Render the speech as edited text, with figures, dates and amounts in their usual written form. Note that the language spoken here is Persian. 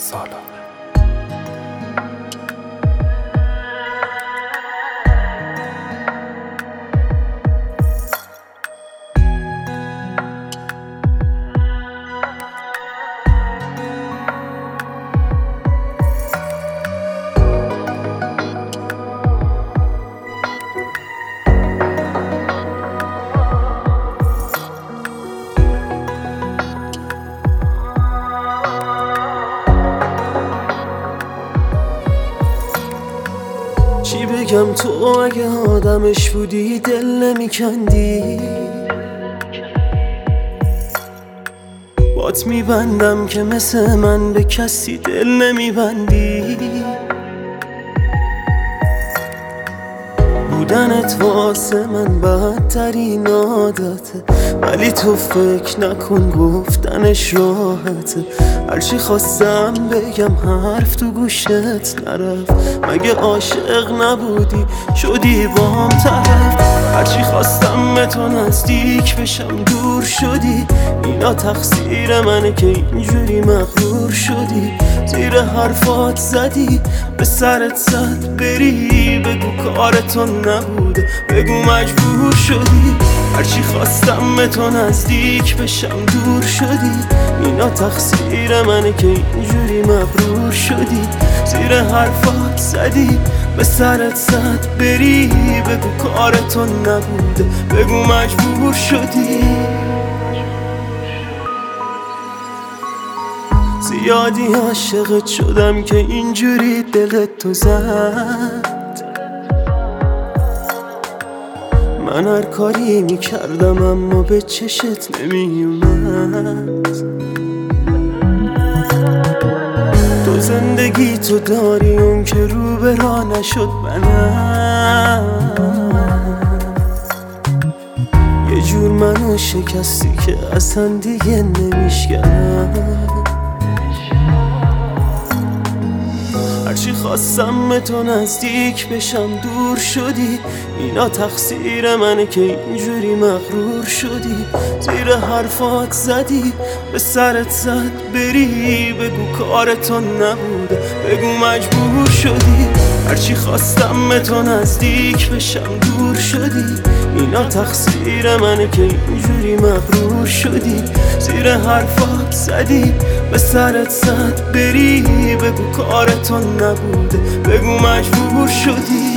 سالار. چی بگم تو اگه آدمش بودی دل نمیکندی؟ بات میبندم که مثل من به کسی دل نمیبندی. بودنت واسه من بدترین عادته، ولی تو فکر نکن گفتنش راحته. هرچی خواستم بگم حرف تو گوشت نرفت. مگه عاشق نبودی شدی با هم طرف؟ هرچی خواستم به تو نزدیک بشم دور شدی. اینا تقصیر منه که اینجوری مغرور شدی. زیر حرفات زدی به سرت زد بری. بگو کارتون نبوده، بگو مجبور شدی. هرچی خواستم به تو نزدیک بشم دور شدی. اینا تقصیر منه که اینجوری مغرور شدی. زیر حرفات زدی به سرت زد بری. بگو کارتون نبوده، بگو مجبور شدی. زیادی عاشقت شدم که اینجوری دلت تو زد. من هر کاری میکردم اما به چشت نمیومد. تو زندگی تو داری اون که رو به راه نشد منم. یه جور منو شکستی که اصلا دیگه نمیشکنم. هرچی خواستم به تو نزدیک بشم دور شدی. اینا تقصیر منه که اینجوری مغرور شدی. زیر حرفات زدی به سرت زد بری. بگو کارتون نبوده، بگو مجبور شدی. هرچی خواستم به تو نزدیک بشم دور شدی. اینا تقصیر منه که اینجوری مغرور شدی. زیر حرفات زدی به سرت زد بری. بگو کارتون نبوده، بگو مجبور شدی.